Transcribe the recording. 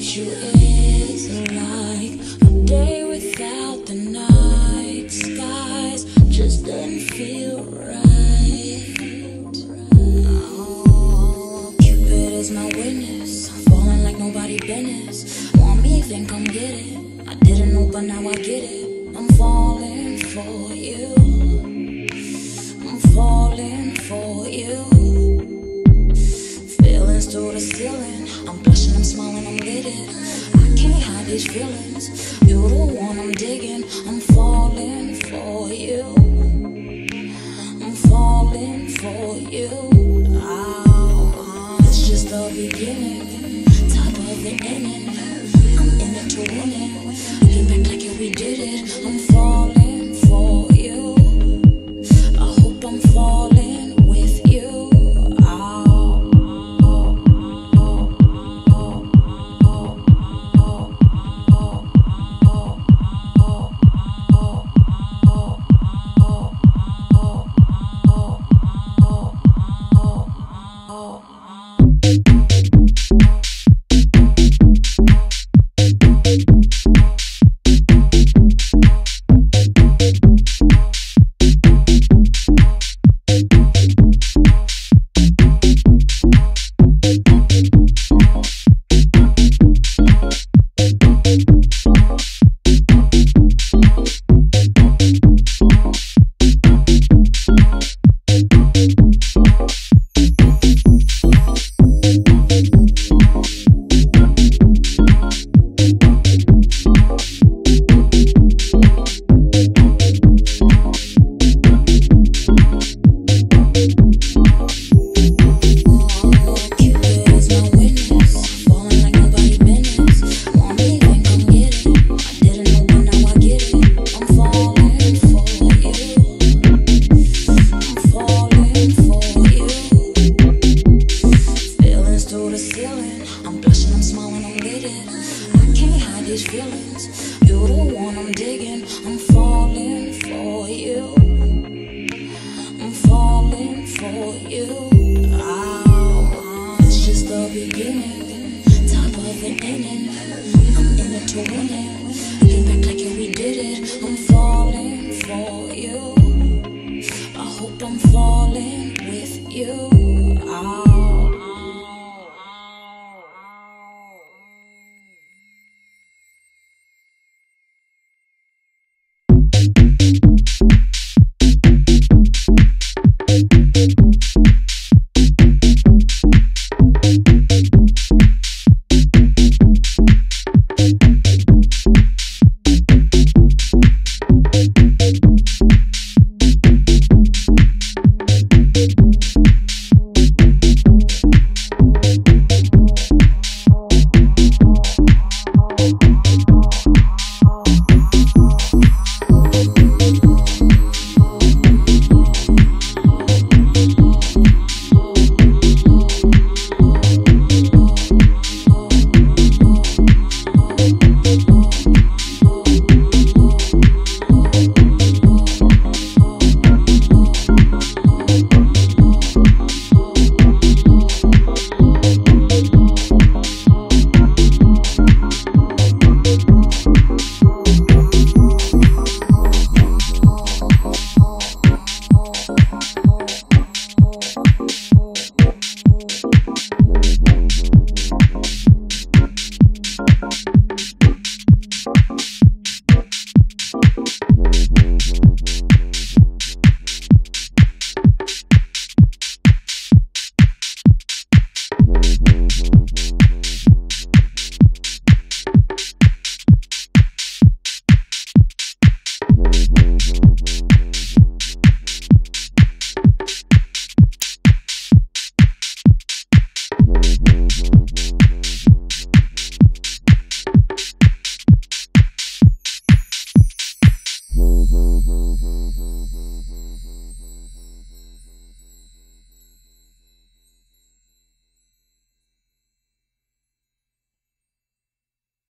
you is like a day without the night. Skies just didn't feel right. Oh, Cupid is my witness. I'm falling like nobody business. Want me, then come get it. I didn't know, but now I get it. I'm falling for you. I'm falling for you. Feelings to the ceiling. I'm blushing, I'm smiling, I'm lit. I can't hide these feelings. You're the one I'm digging. I'm falling for you. I'm falling for you. Oh, it's just the beginning, top of the inning. I'm in it to win it. Looking back like yeah, we did it. I'm falling for you. I hope I'm falling with you. I'm blushing, I'm smiling, I'm lit. I can't hide these feelings. You're the one I'm digging. I'm falling for you. I'm falling for you. Oh, it's just the beginning, top of the inning. I'm in it to win it.